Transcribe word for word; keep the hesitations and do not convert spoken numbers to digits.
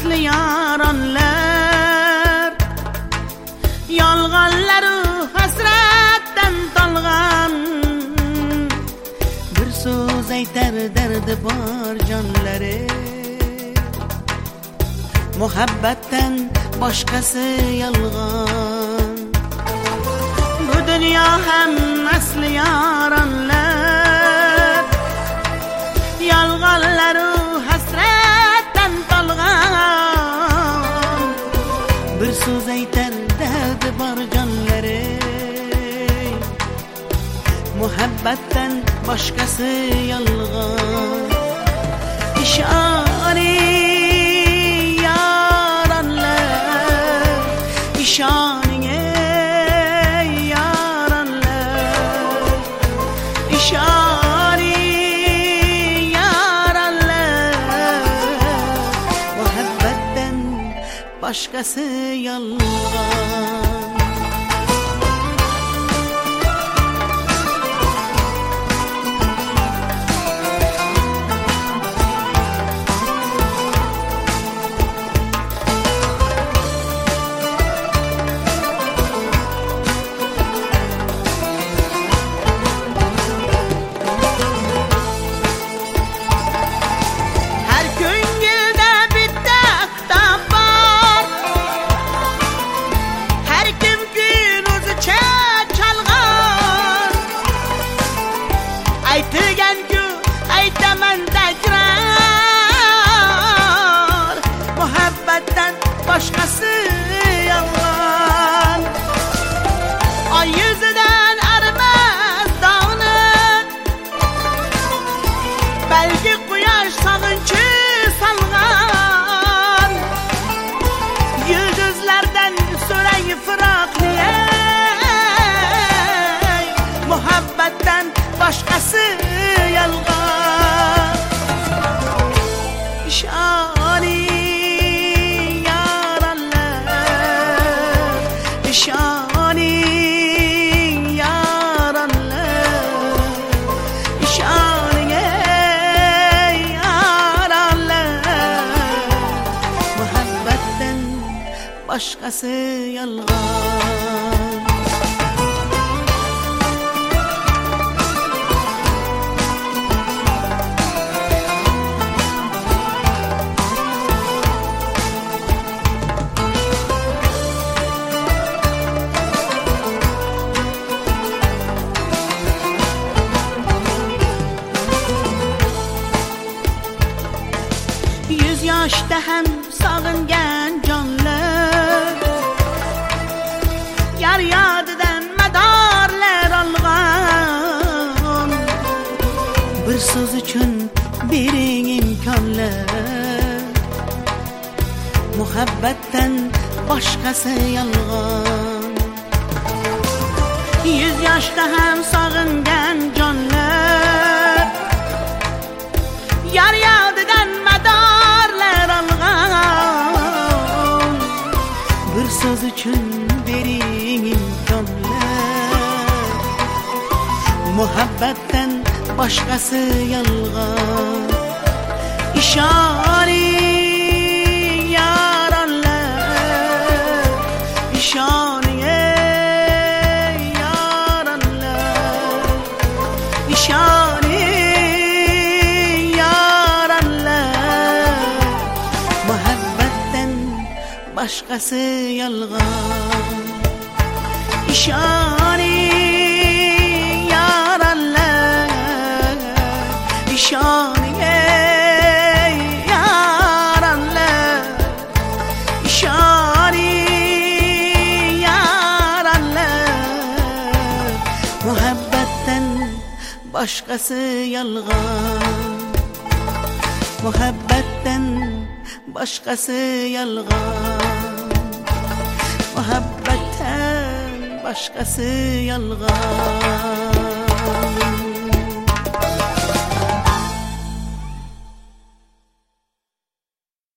asli yaronlar, yolg'onlaru hasratdan tolgan, bir so'z aytar dardi bor jonlari. Muhabbatdan boshqasi yolg'on, bu dunyo ham asli yaronlar, yolg'onlaru hasratdan tolgan, bir so'z aytar dardi bor jonlari. Muhabbatdan boshqasi yolg'on. İşoning yaronlar, ishoning ey yaronlar, ishoning yaronlar. Muhabbatdan boshqasi yolg'on. Aytganku aytaman takrar, muhabbatdan boshqasi yolg'on. Oy yuzidan arimas dog'ni, balki quyosh sog'inchi solgan, yulduzlardan so'rang firoqni. Muhabbatdan boshqasi yolg'on. İşoning yaronlar, ishoning yaronlar, ishoning ey yaronlar. Muhabbatdan boshqasi yolg'on. Yüz yaşta hem sog'ingan jonlar, yar yodidan madorlar olgan, bir so'z uchun bering imkonlar. Muhabbatdan boshqasi yolg'on. Yüz yoshda ham sog'ingan jonlar, yar yodidan madorlar olgan, bir so'z uchun bering imkonlar. Muhabbatdan boshqasi yolg'on. İşoning yaronlar, ishoning ey yaronlar, ishoning yaronlar. Muhabbatdan boshqasi yolg'on. İşoning yaronlar, ishoning ey yaronlar, ishoning yaronlar. Muhabbatdan boshqasi yolg'on. Muhabbatdan boshqasi yolg'on. Muhabbatdan boshqasi yolg'on.